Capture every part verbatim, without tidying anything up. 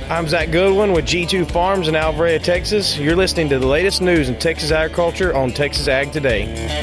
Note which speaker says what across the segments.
Speaker 1: I'm Zach Goodwin with G two Farms in Alvarado, Texas. You're listening to the latest news in Texas agriculture on Texas Ag Today.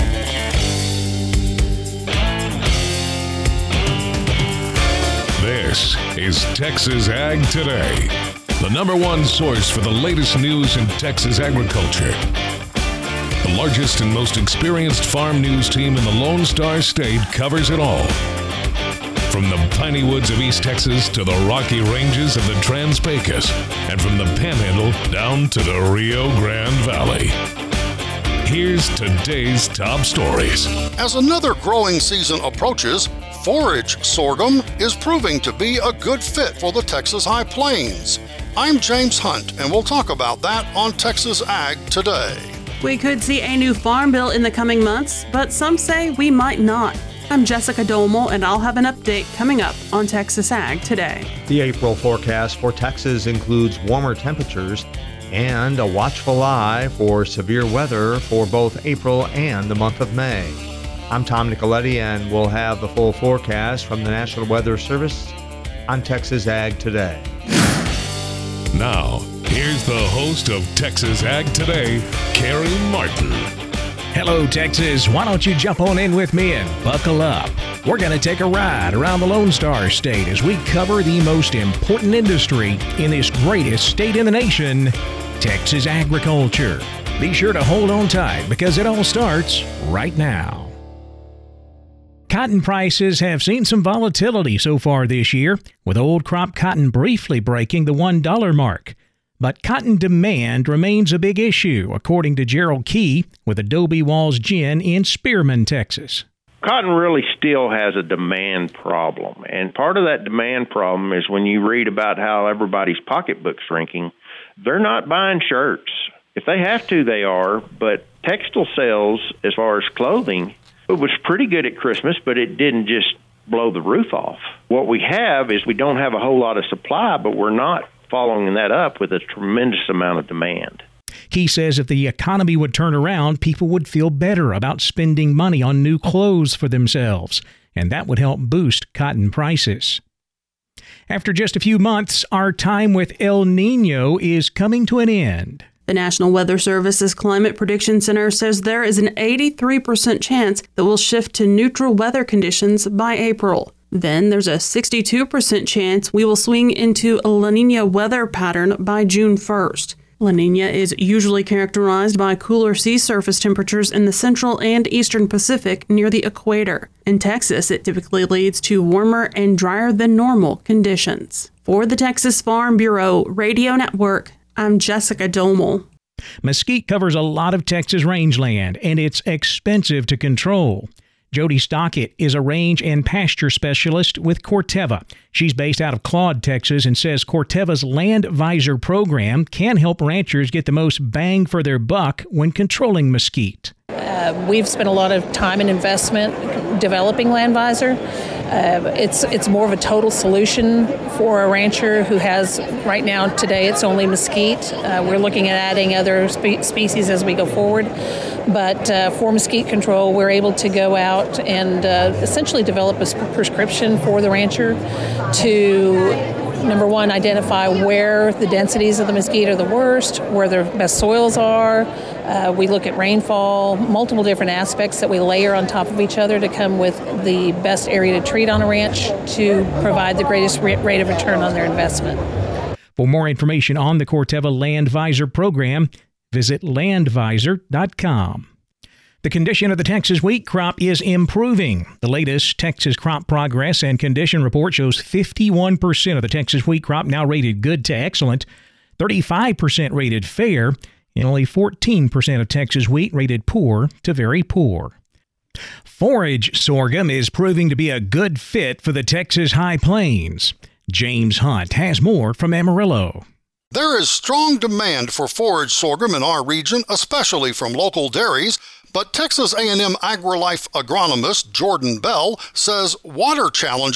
Speaker 2: This is Texas Ag Today, the number one source for the latest news in Texas agriculture. The largest and most experienced farm news team in the Lone Star State covers it all. From the piney woods of East Texas to the rocky ranges of the Trans-Pecos, and from the Panhandle down to the Rio Grande Valley. Here's today's top stories.
Speaker 3: As another growing season approaches, forage sorghum is proving to be a good fit for the Texas High Plains. I'm James Hunt, and we'll talk about that on Texas Ag Today.
Speaker 4: We could see a new farm bill in the coming months, but some say we might not. I'm Jessica Domel, and I'll have an update coming up on Texas Ag Today.
Speaker 5: The April forecast for Texas includes warmer temperatures and a watchful eye for severe weather for both April and the month of May. I'm Tom Nicoletti, and we'll have the full forecast from the National Weather Service on Texas Ag Today.
Speaker 2: Now, here's the host of Texas Ag Today, Kerry Martin.
Speaker 6: Hello, Texas. Why don't you jump on in with me and buckle up? We're going to take a ride around the Lone Star State as we cover the most important industry in this greatest state in the nation, Texas agriculture. Be sure to hold on tight because it all starts right now. Cotton prices have seen some volatility so far this year, with old crop cotton briefly breaking the one dollar mark. But cotton demand remains a big issue, according to Gerald Key with Adobe Walls Gin in Spearman, Texas.
Speaker 7: Cotton really still has a demand problem, and part of that demand problem is when you read about how everybody's pocketbook's shrinking, they're not buying shirts. If they have to, they are, but textile sales, as far as clothing, it was pretty good at Christmas, but it didn't just blow the roof off. What we have is we don't have a whole lot of supply, but we're not following that up with a tremendous amount of demand.
Speaker 6: He says if the economy would turn around, people would feel better about spending money on new clothes for themselves, and that would help boost cotton prices. After just a few months, our time with El Nino is coming to an end.
Speaker 4: The National Weather Service's Climate Prediction Center says there is an eighty-three percent chance that we'll shift to neutral weather conditions by April. Then there's a sixty-two percent chance we will swing into a La Nina weather pattern by June first. La Nina is usually characterized by cooler sea surface temperatures in the central and eastern Pacific near the equator. In Texas, it typically leads to warmer and drier than normal conditions. For the Texas Farm Bureau Radio Network, I'm Jessica Domel.
Speaker 6: Mesquite covers a lot of Texas rangeland, and it's expensive to control. Jody Stockett is a range and pasture specialist with Corteva. She's based out of Claude, Texas, and says Corteva's Land Visor program can help ranchers get the most bang for their buck when controlling mesquite.
Speaker 8: Uh, we've spent a lot of time and investment developing Land Visor. Uh, it's it's more of a total solution for a rancher who has, right now, today, it's only mesquite. Uh, we're looking at adding other spe- species as we go forward. But uh, for mesquite control, we're able to go out and uh, essentially develop a sp- prescription for the rancher to, number one, identify where the densities of the mesquite are the worst, where the best soils are. Uh, we look at rainfall, multiple different aspects that we layer on top of each other to come with the best area to treat on a ranch to provide the greatest rate of return on their investment.
Speaker 6: For more information on the Corteva Land Visor program, visit land visor dot com. The condition of the Texas wheat crop is improving. The latest Texas Crop Progress and Condition Report shows fifty-one percent of the Texas wheat crop now rated good to excellent, thirty-five percent rated fair, and only fourteen percent of Texas wheat rated poor to very poor. Forage sorghum is proving to be a good fit for the Texas High Plains. James Hunt has more from Amarillo.
Speaker 3: There is strong demand for forage sorghum in our region, especially from local dairies, but Texas A and M AgriLife agronomist Jordan Bell says water challenges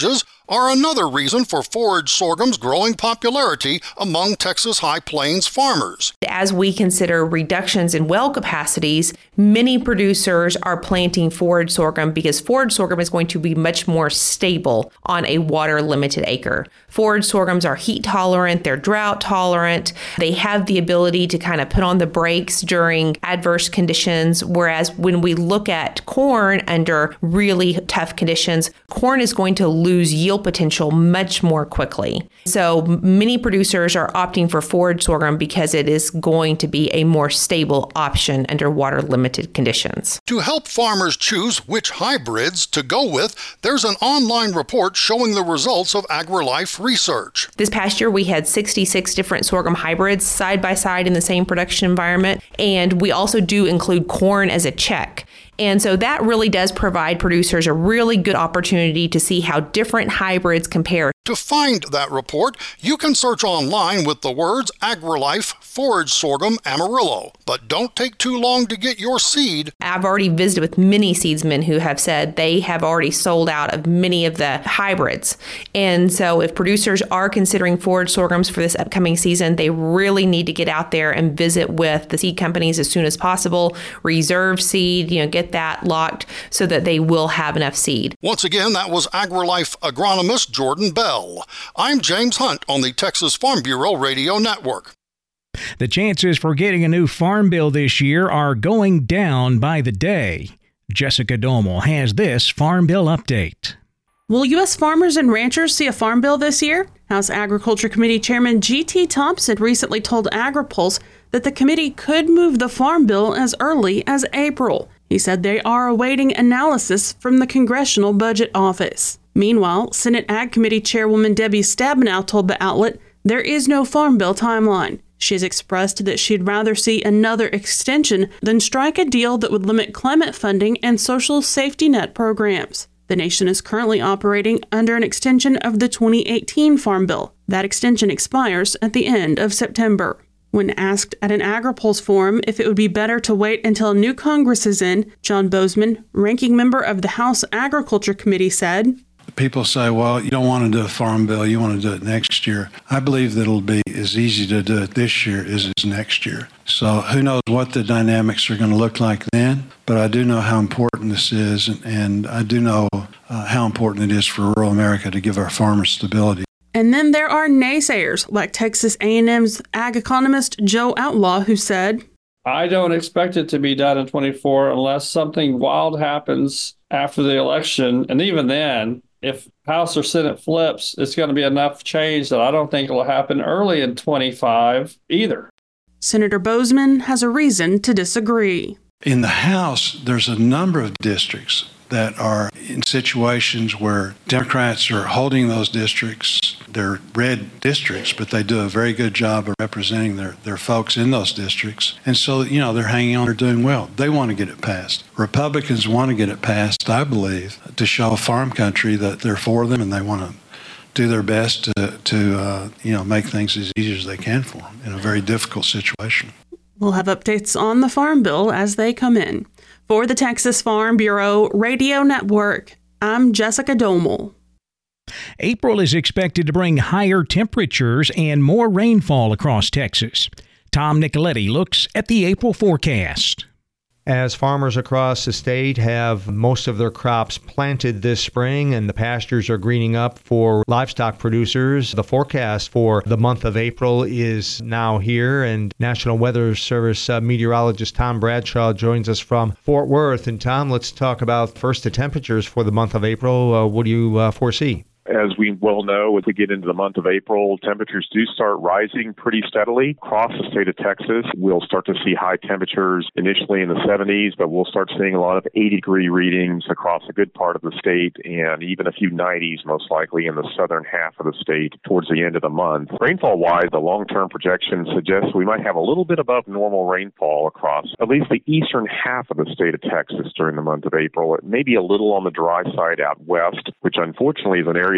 Speaker 3: are another reason for forage sorghum's growing popularity among Texas High Plains farmers.
Speaker 9: As we consider reductions in well capacities, many producers are planting forage sorghum because forage sorghum is going to be much more stable on a water-limited acre. Forage sorghums are heat tolerant, they're drought tolerant, they have the ability to kind of put on the brakes during adverse conditions, whereas when we look at corn under really tough conditions, corn is going to lose yield potential much more quickly. So many producers are opting for forage sorghum because it is going to be a more stable option under water-limited conditions.
Speaker 3: To help farmers choose which hybrids to go with, there's an online report showing the results of AgriLife research.
Speaker 9: This past year, we had sixty-six different sorghum hybrids side by side in the same production environment, and we also do include corn as a check. And so that really does provide producers a really good opportunity to see how different hybrids compare.
Speaker 3: To find that report, you can search online with the words AgriLife Forage Sorghum Amarillo. But don't take too long to get your seed.
Speaker 9: I've already visited with many seedsmen who have said they have already sold out of many of the hybrids. And so if producers are considering forage sorghums for this upcoming season, they really need to get out there and visit with the seed companies as soon as possible, reserve seed, you know, get that locked so that they will have enough seed.
Speaker 3: Once again, that was AgriLife agronomist Jordan Bell. I'm James Hunt on the Texas Farm Bureau Radio Network.
Speaker 6: The chances for getting a new farm bill this year are going down by the day. Jessica Domel has this farm bill update.
Speaker 4: Will U S farmers and ranchers see a farm bill this year? House Agriculture Committee Chairman G T Thompson recently told AgriPulse that the committee could move the farm bill as early as April. He said they are awaiting analysis from the Congressional Budget Office. Meanwhile, Senate Ag Committee Chairwoman Debbie Stabenow told the outlet there is no farm bill timeline. She has expressed that she'd rather see another extension than strike a deal that would limit climate funding and social safety net programs. The nation is currently operating under an extension of the twenty eighteen Farm Bill. That extension expires at the end of September. When asked at an AgriPulse forum if it would be better to wait until a new Congress is in, John Bozeman, ranking member of the House Agriculture Committee, said,
Speaker 10: People say, well, you don't want to do a farm bill, you want to do it next year. I believe that it'll be as easy to do it this year as it is next year. So who knows what the dynamics are going to look like then, but I do know how important this is, and, and I do know uh, how important it is for rural America to give our farmers stability.
Speaker 4: And then there are naysayers like Texas A and M's ag economist Joe Outlaw, who said,
Speaker 11: I don't expect it to be done in twenty-four unless something wild happens after the election. And even then, if House or Senate flips, it's going to be enough change that I don't think it will happen early in twenty-five either.
Speaker 4: Senator Bozeman has a reason to disagree.
Speaker 10: In the House, there's a number of districts that are in situations where Democrats are holding those districts. They're red districts, but they do a very good job of representing their, their folks in those districts. And so, you know, they're hanging on, they're doing well. They want to get it passed. Republicans want to get it passed, I believe, to show farm country that they're for them and they want to do their best to, to uh, you know, make things as easy as they can for them in a very difficult situation.
Speaker 4: We'll have updates on the Farm Bill as they come in. For the Texas Farm Bureau Radio Network, I'm Jessica Domel.
Speaker 6: April is expected to bring higher temperatures and more rainfall across Texas. Tom Nicoletti looks at the April forecast.
Speaker 5: As farmers across the state have most of their crops planted this spring and the pastures are greening up for livestock producers, the forecast for the month of April is now here, and National Weather Service uh, meteorologist Tom Bradshaw joins us from Fort Worth. And Tom, let's talk about first the temperatures for the month of April. Uh, what do you uh, foresee?
Speaker 12: As we well know, as we get into the month of April, temperatures do start rising pretty steadily across the state of Texas. We'll start to see high temperatures initially in the seventies, but we'll start seeing a lot of eighty-degree readings across a good part of the state, and even a few nineties most likely in the southern half of the state towards the end of the month. Rainfall-wise, the long-term projection suggests we might have a little bit above normal rainfall across at least the eastern half of the state of Texas during the month of April. It may be a little on the dry side out west, which unfortunately is an area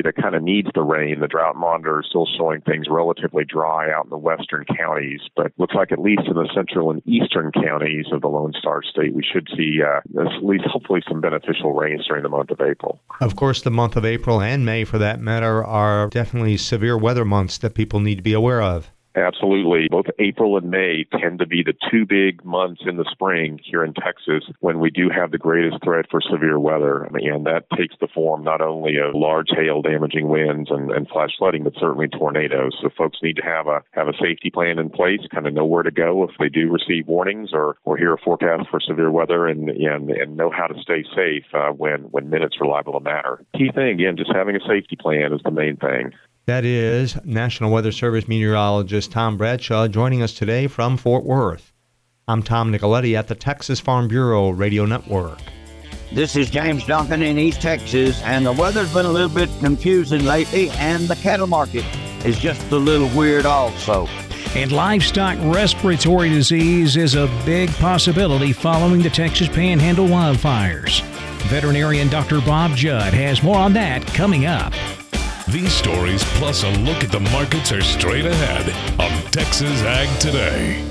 Speaker 12: area that kind of needs the rain. The drought monitor is still showing things relatively dry out in the western counties, but looks like at least in the central and eastern counties of the Lone Star State, we should see uh, at least hopefully some beneficial rains during the month of April.
Speaker 5: Of course, the month of April and May, for that matter, are definitely severe weather months that people need to be aware of.
Speaker 12: Absolutely. Both April and May tend to be the two big months in the spring here in Texas when we do have the greatest threat for severe weather. And that takes the form not only of large hail damaging winds and, and flash flooding, but certainly tornadoes. So folks need to have a have a safety plan in place, kind of know where to go if they do receive warnings or, or hear a forecast for severe weather, and and, and know how to stay safe uh, when, when minutes are liable to matter. Key thing, again, just having a safety plan is the main thing.
Speaker 5: That is National Weather Service meteorologist Tom Bradshaw joining us today from Fort Worth. I'm Tom Nicoletti at the Texas Farm Bureau Radio Network.
Speaker 13: This is James Duncan in East Texas, and the weather's been a little bit confusing lately, and the cattle market is just a little weird also.
Speaker 6: And livestock respiratory disease is a big possibility following the Texas Panhandle wildfires. Veterinarian Doctor Bob Judd has more on that coming up.
Speaker 2: These stories, plus a look at the markets, are straight ahead on Texas Ag Today.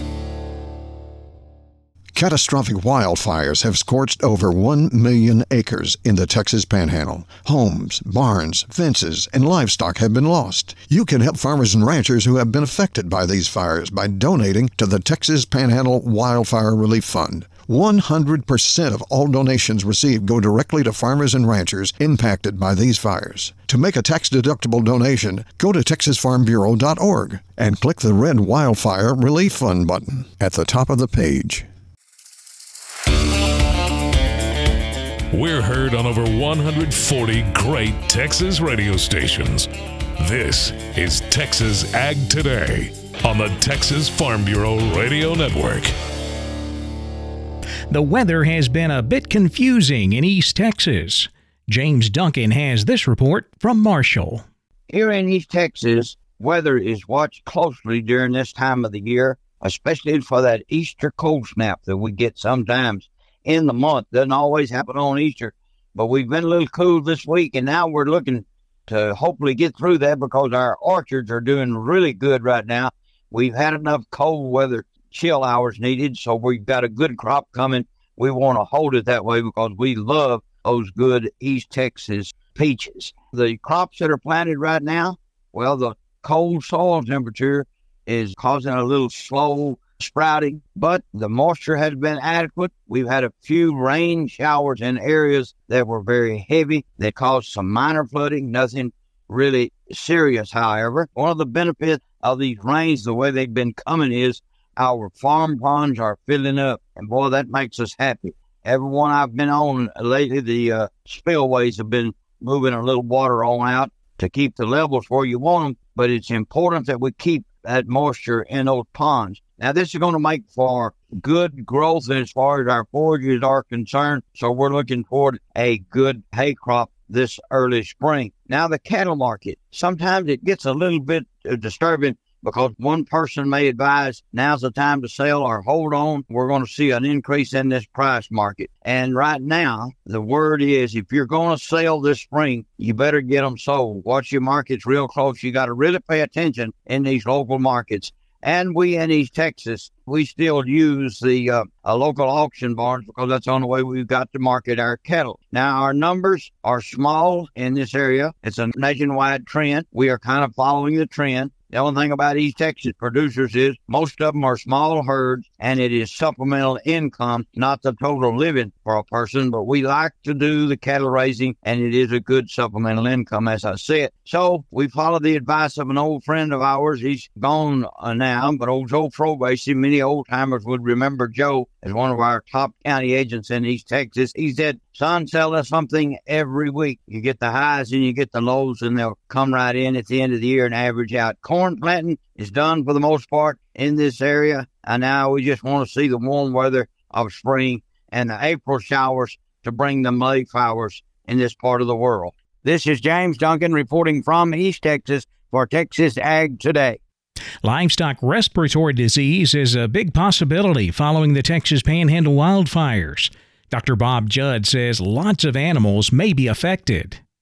Speaker 14: Catastrophic wildfires have scorched over one million acres in the Texas Panhandle. Homes, barns, fences, and livestock have been lost. You can help farmers and ranchers who have been affected by these fires by donating to the Texas Panhandle Wildfire Relief Fund. one hundred percent of all donations received go directly to farmers and ranchers impacted by these fires. To make a tax-deductible donation, go to texas farm bureau dot org and click the red Wildfire Relief Fund button at the top of the page.
Speaker 2: We're heard on over one hundred forty great Texas radio stations. This is Texas Ag Today on the Texas Farm Bureau Radio Network.
Speaker 6: The weather has been a bit confusing in East Texas. James Duncan has this report from Marshall.
Speaker 13: Here in East Texas, weather is watched closely during this time of the year, especially for that Easter cold snap that we get sometimes in the month. Doesn't always happen on Easter, but we've been a little cool this week, and now we're looking to hopefully get through that because our orchards are doing really good right now. We've had enough cold weather chill hours needed, so we've got a good crop coming. We want to hold it that way because we love those good East Texas peaches. The crops that are planted right now, well, the cold soil temperature is causing a little slow sprouting, but the moisture has been adequate. We've had a few rain showers in areas that were very heavy that caused some minor flooding, nothing really serious, however. One of the benefits of these rains, the way they've been coming, is our farm ponds are filling up, and boy, that makes us happy. Everyone I've been on lately, the uh, spillways have been moving a little water on out to keep the levels where you want them, but it's important that we keep that moisture in those ponds. Now, this is going to make for good growth as far as our forages are concerned, so we're looking for a good hay crop this early spring. Now, the cattle market, sometimes it gets a little bit disturbing because one person may advise now's the time to sell or hold on. We're going to see an increase in this price market. And right now, the word is if you're going to sell this spring, you better get them sold. Watch your markets real close. You got to really pay attention in these local markets. And we in East Texas, we still use the uh, uh, local auction barns because that's the only way we've got to market our cattle. Now, our numbers are small in this area. It's a nationwide trend. We are kind of following the trend. The only thing about East Texas producers is most of them are small herds, and it is supplemental income, not the total living for a person. But we like to do the cattle raising, and it is a good supplemental income, as I said. So we follow the advice of an old friend of ours. He's gone uh, now, but old Joe Frobasey, many old-timers would remember Joe as one of our top county agents in East Texas. He said, son, sell us something every week. You get the highs and you get the lows, and they'll come right in at the end of the year and average out. Corn planting is done for the most part in this area, and now we just want to see the warm weather of spring and the April showers to bring the May flowers in this part of the world. This is James Duncan reporting from East Texas for Texas Ag Today.
Speaker 6: Livestock respiratory disease is a big possibility following the Texas Panhandle wildfires. Doctor Bob Judd says lots of animals may be affected.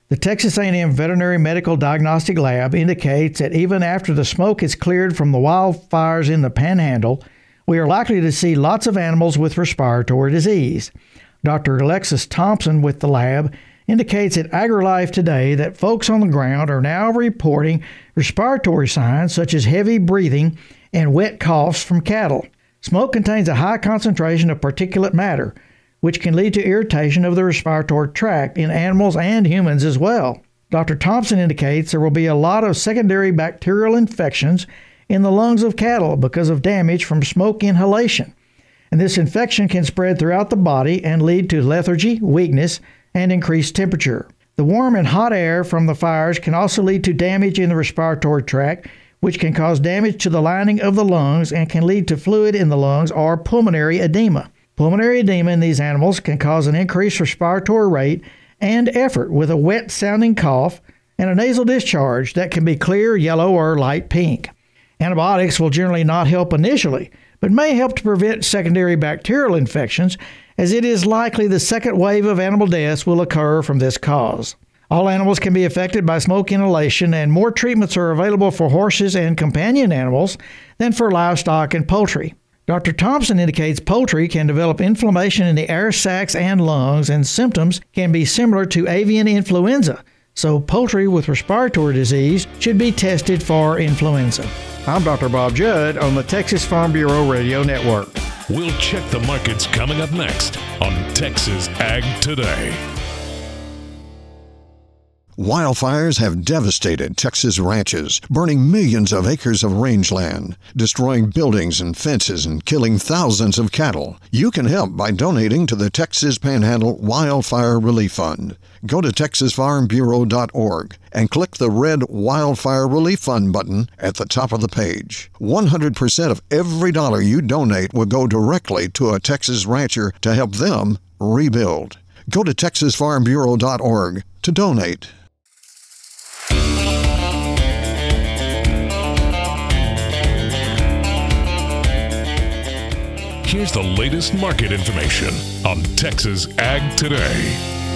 Speaker 15: The Texas A and M Veterinary Medical Diagnostic Lab indicates that even after the smoke is cleared from the wildfires in the Panhandle, we are likely to see lots of animals with respiratory disease. Doctor Alexis Thompson with the lab indicates at AgriLife Today that folks on the ground are now reporting respiratory signs such as heavy breathing and wet coughs from cattle. Smoke contains a high concentration of particulate matter, which can lead to irritation of the respiratory tract in animals and humans as well. Doctor Thompson indicates there will be a lot of secondary bacterial infections in the lungs of cattle because of damage from smoke inhalation. And this infection can spread throughout the body and lead to lethargy, weakness, and increased temperature. The warm and hot air from the fires can also lead to damage in the respiratory tract, which can cause damage to the lining of the lungs and can lead to fluid in the lungs or pulmonary edema. Pulmonary edema in these animals can cause an increased respiratory rate and effort with a wet-sounding cough and a nasal discharge that can be clear, yellow, or light pink. Antibiotics will generally not help initially, but may help to prevent secondary bacterial infections, as it is likely the second wave of animal deaths will occur from this cause. All animals can be affected by smoke inhalation, and more treatments are available for horses and companion animals than for livestock and poultry. Doctor Thompson indicates poultry can develop inflammation in the air sacs and lungs, and symptoms can be similar to avian influenza, so poultry with respiratory disease should be tested for influenza. I'm Doctor Bob Judd on the Texas Farm Bureau Radio Network.
Speaker 2: We'll check the markets coming up next on Texas Ag Today.
Speaker 14: Wildfires have devastated Texas ranches, burning millions of acres of rangeland, destroying buildings and fences, and killing thousands of cattle. You can help by donating to the Texas Panhandle Wildfire Relief Fund. Go to texas farm bureau dot org and click the red Wildfire Relief Fund button at the top of the page. one hundred percent of every dollar you donate will go directly to a Texas rancher to help them rebuild. Go to texas farm bureau dot org to donate.
Speaker 2: Here's the latest market information on Texas Ag Today.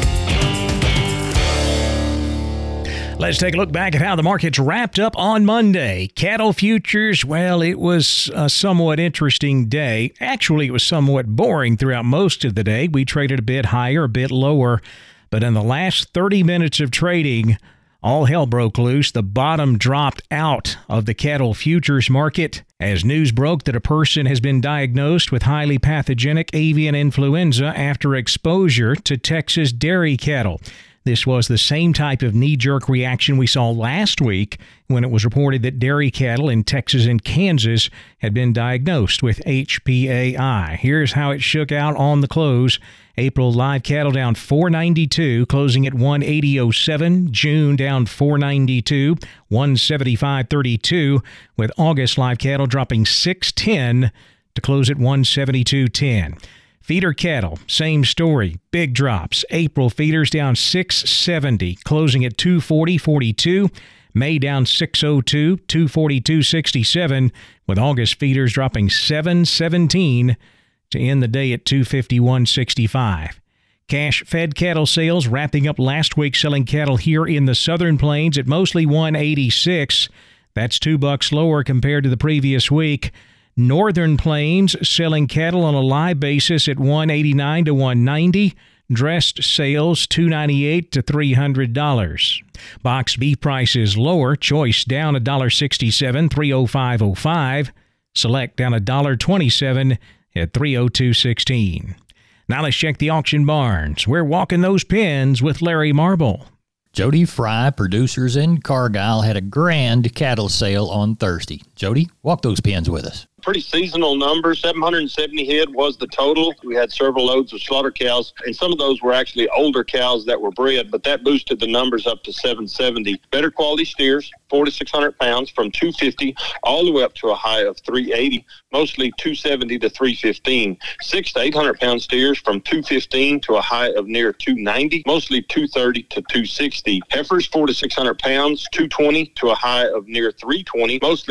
Speaker 6: Let's take a look back at how the markets wrapped up on Monday. Cattle futures, well, it was a somewhat interesting day. Actually, it was somewhat boring throughout most of the day. We traded a bit higher, a bit lower. But in the last thirty minutes of trading, all hell broke loose. The bottom dropped out of the cattle futures market as news broke that a person has been diagnosed with highly pathogenic avian influenza after exposure to Texas dairy cattle. This was the same type of knee-jerk reaction we saw last week when it was reported that dairy cattle in Texas and Kansas had been diagnosed with H P A I. Here's how it shook out on the close. April live cattle down four ninety-two, closing at one eighty oh seven. June down four ninety-two, one seventy-five thirty-two, with August live cattle dropping six ten to close at one seventy-two ten. Feeder cattle, same story, big drops. April feeders down six seventy, closing at two forty forty-two. May down six oh two, two forty-two sixty-seven, with August feeders dropping seven seventeen to end the day at two fifty-one sixty-five. Cash fed cattle sales wrapping up last week, selling cattle here in the Southern Plains at mostly one eighty-six. That's two bucks lower compared to the previous week. Northern Plains selling cattle on a live basis at one eighty-nine to one ninety. Dressed sales two ninety-eight to three hundred dollars. Box beef prices lower. Choice down one sixty-seven, three oh five oh five. Select down one twenty-seven at three oh two sixteen. Now let's check the auction barns. We're walking those pens with Larry Marble.
Speaker 16: Jody Fry Producers in Cargyle had a grand cattle sale on Thursday. Jody, walk those pens with us.
Speaker 17: Pretty seasonal numbers. seven hundred seventy head was the total. We had several loads of slaughter cows, and some of those were actually older cows that were bred, but that boosted the numbers up to seven seventy. Better quality steers, four to six hundred pounds, from two fifty all the way up to a high of three eighty, mostly two seventy to three fifteen. Six to eight hundred pound steers from two fifteen to a high of near two ninety, mostly two thirty to two sixty. Heifers, four to six hundred pounds, two twenty to a high of near three twenty, mostly two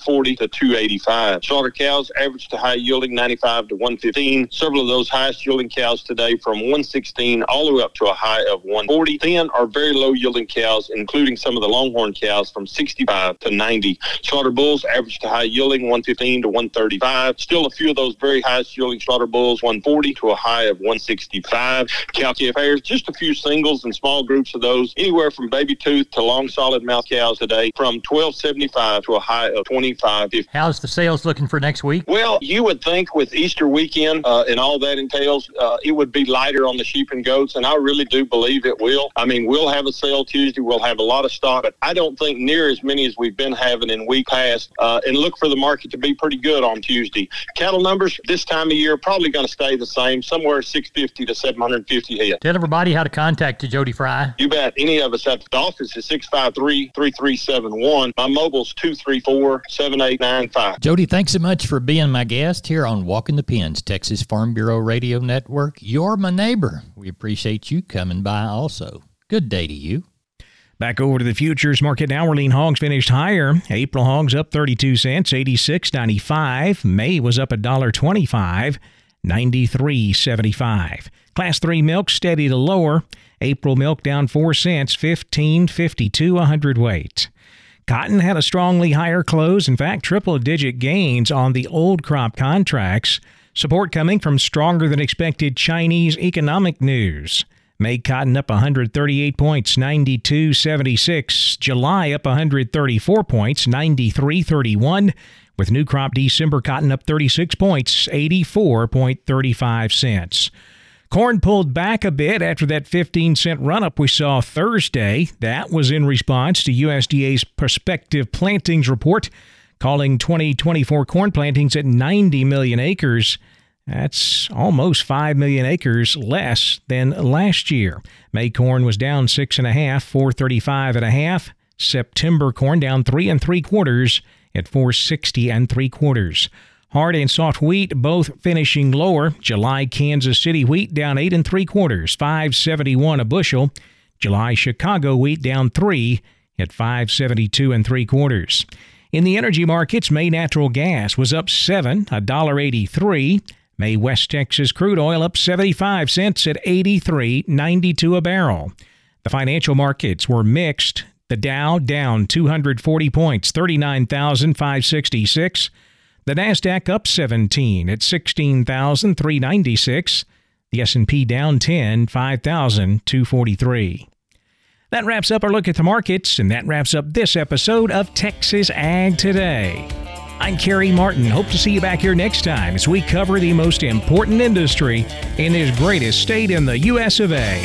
Speaker 17: forty to two eighty-five. Slaughter cows average to high yielding ninety-five to one fifteen. Several of those highest yielding cows today from one sixteen all the way up to a high of one forty. Thin are very low yielding cows, including some of the longhorn cows from sixty-five to ninety. Slaughter bulls average to high yielding one fifteen to one thirty-five. Still a few of those very highest yielding slaughter bulls one forty to a high of one sixty-five. Cow-calf pairs, just a few singles and small groups of those, anywhere from baby tooth to long solid mouth cows today from twelve seventy-five to a high of twenty-five fifty.
Speaker 16: How's the sales looking for next week?
Speaker 17: Well, you would think with Easter weekend uh, and all that entails, uh, it would be lighter on the sheep and goats, and I really do believe it will. I mean, we'll have a sale Tuesday. We'll have a lot of stock, but I don't think near as many as we've been having in week past, uh, and look for the market to be pretty good on Tuesday. Cattle numbers this time of year probably going to stay the same, somewhere six fifty to seven fifty head.
Speaker 16: Tell everybody how to contact you, Jody Fry.
Speaker 17: You bet. Any of us at the office is six five three, three three seven one. My mobile's two three four, seven eight nine five.
Speaker 16: Jody, thanks so much for being my guest here on Walking the Pens, Texas Farm Bureau Radio Network. You're my neighbor. We appreciate you coming by also. Good day to you.
Speaker 6: Back over to the futures market now, where lean hogs finished higher. April hogs up thirty-two cents, eighty-six ninety-five. May was up one dollar twenty-five, ninety-three seventy-five. Class three milk steady to lower. April milk down four cents, fifteen fifty-two a hundredweight. Cotton had a strongly higher close. In fact, triple-digit gains on the old crop contracts. Support coming from stronger than expected Chinese economic news. May cotton up one hundred thirty-eight points, ninety-two seventy-six. July up one hundred thirty-four points, ninety-three thirty-one. With new crop December cotton up thirty-six points, eighty-four thirty-five cents. Corn pulled back a bit after that fifteen cent run-up we saw Thursday. That was in response to U S D A's prospective plantings report, calling twenty twenty-four corn plantings at ninety million acres. That's almost five million acres less than last year. May corn was down six and a half, four thirty-five and a half. September corn down three and three quarters at four sixty and three quarters. Hard and soft wheat both finishing lower. July Kansas City wheat down eight and three quarters, five seventy-one a bushel. July Chicago wheat down three at five seventy-two and three quarters. In the energy markets, May natural gas was up seven, one dollar eighty-three. May West Texas crude oil up seventy-five cents at eighty-three ninety-two a barrel. The financial markets were mixed. The Dow down two hundred forty points, thirty-nine thousand five hundred sixty-six. The Nasdaq up seventeen at sixteen thousand three hundred ninety-six. The S and P down ten, five thousand two hundred forty-three. That wraps up our look at the markets, and that wraps up this episode of Texas Ag Today. I'm Kerry Martin. Hope to see you back here next time as we cover the most important industry in this greatest state in the U S of A,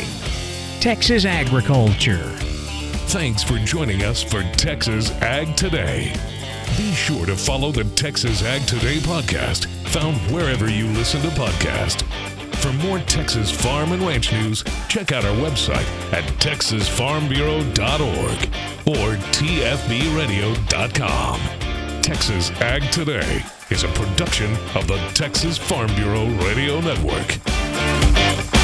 Speaker 6: Texas agriculture.
Speaker 2: Thanks for joining us for Texas Ag Today. Be sure to follow the Texas Ag Today podcast, found wherever you listen to podcasts. For more Texas farm and ranch news, check out our website at texas farm bureau dot org or t f b radio dot com. Texas Ag Today is a production of the Texas Farm Bureau Radio Network.